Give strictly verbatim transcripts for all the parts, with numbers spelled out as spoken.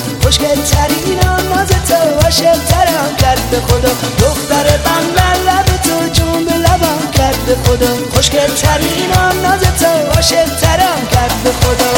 خوشگل ترینم ناز تو عاشق ترم کرد به خدا دختر بندر لب تو جون به لبم کرد به خدا خوشگل ترینم ناز تو عاشق ترم کرد به خدا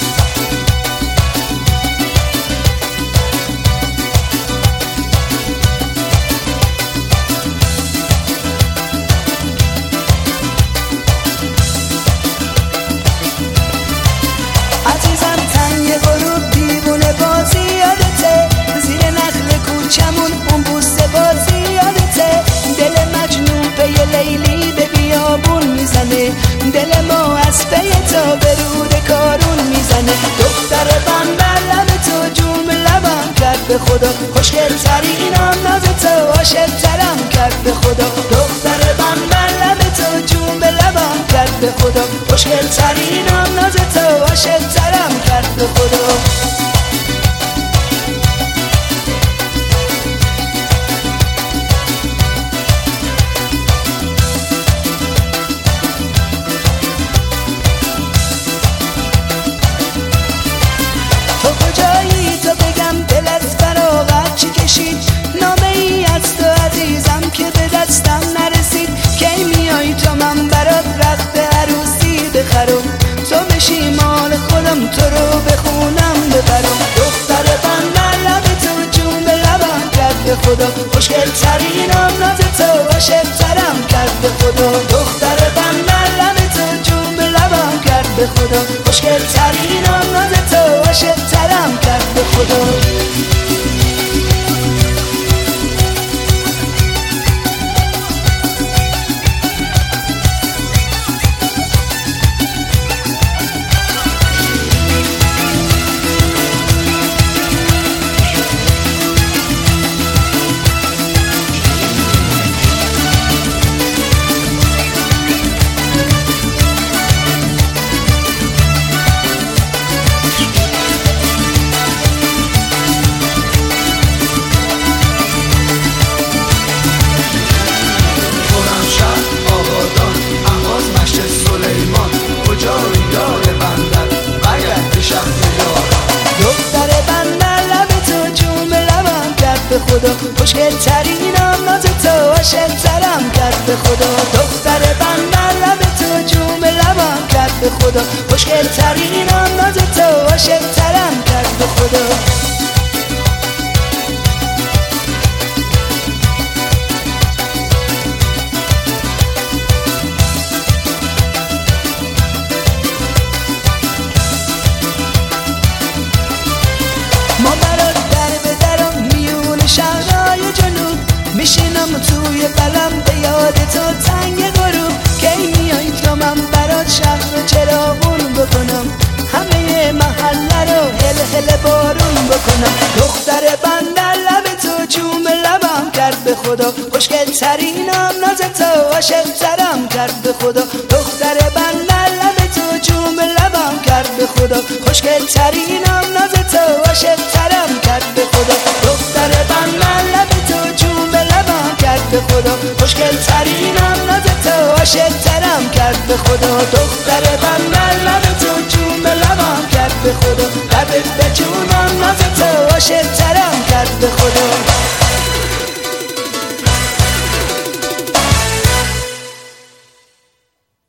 لیلی به بیابون میزنه دل ما از پی تا به رود کارون میزنه دختر بندر لب تو جون به لبم کرد به خدا خوشگل ترینم ناز تو عاشق ترم کرد به خدا دختر بندر لب تو جون به لبم کرد به خدا خوشگل ترینم ناز تو عاشق ترم کرد به خدا نامه ای از تو عزیزم که به دستم نرسید کی میای تو من برات رخت عروسی بخرم تو بشی مال خودم تو رو بخونم ببرم دختر بندر لب تو جون به لبم کرد به خدا خوشگل ترینم ناز تو عاشق ترم کرد به خدا دختر بندر لب تو جون به لبم کرد به خدا خوشگل ترینم ناز تو عاشق ترم کرد به خدا خدا خوشگل ترینم ناز تو عاشق ترم کرد به خدا دختر بندر لب تو جون به لبم کرد به خدا خوشگل ترینم ناز تو عاشق ترم کرد به خدا میشینم توی قلم به یاد تو تنگ غروب کی میای تو من برات شهر و چراغون بکنم همه محله رو هل هل بارون بکنم دختر بندر لب تو جون به لبم کرد به خدا خوشگل ترینم ناز تو عاشق ترم کرد به خدا دختر بندر لب تو جون به لبم کرد به خدا خوشگل ترینم ناز تو عاشق ترم کرد به خدا دختر بندر لب تو جون به لبم کرد به خدا خوشگل ترینم ناز تو عاشق ترم کرد به خدا دختر بندر